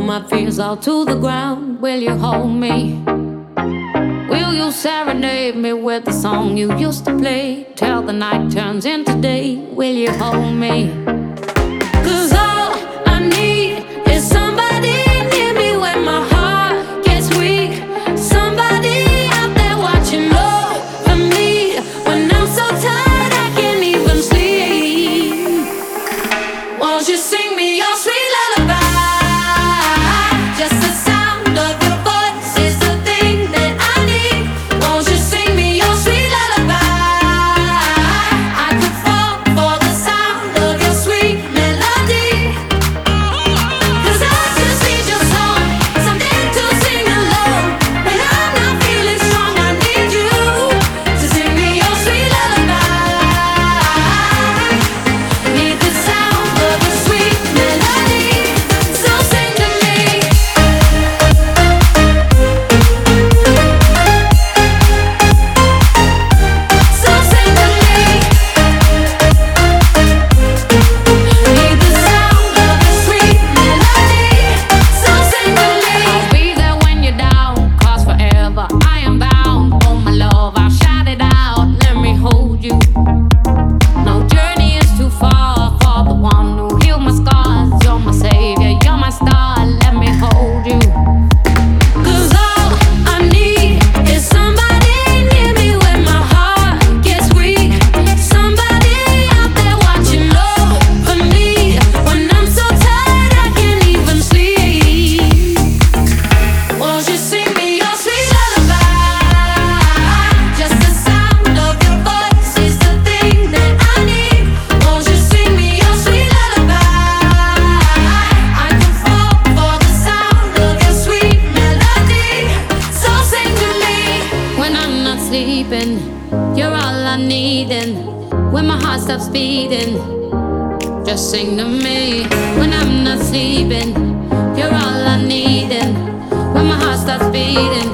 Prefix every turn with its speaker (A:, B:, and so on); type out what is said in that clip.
A: my fears all to the ground. Will you hold me? Will you serenade me with the song you used to play till the night turns into day? Will you hold me? 'Cause all I need is somebody near me when my heart gets weak. Somebody out there watching over me when I'm so tired I can't even sleep. Won't you sing me your sweet lullaby? Just the sound of your voice is the thing that I need. Won't you sing me your sweet lullaby? I could fall for the sound of your sweet melody. 'Cause I just need your song, something to sing along. When I'm not feeling strong, I need you to sing me your sweet lullaby. Need the sound of your sweet melody, so sing to me. So sing to me. Need the sound of your sweet melody, so sing to me. I'll be there when you're down, 'cause forever I am bound. Oh my love, I'll shout it out, let me hold you. No journey is too far for the one who healed my scars. You're my savior, you're my star, let me hold you. 'Cause all I need is somebody near me when my heart gets weak. Somebody out there watching over me when I'm so tired I can't even sleep. Won't you sing me your sweet lullaby? Just the sound of your voice is the thing that I need. Won't you sing me your sweet lullaby? I can fall for the sound of your sweet melody, so sing to me. When I'm not sleeping, you're all I need, and when my heart stops beating, just sing to me. When I'm not sleeping, you're all I need, and when my heart stops beating,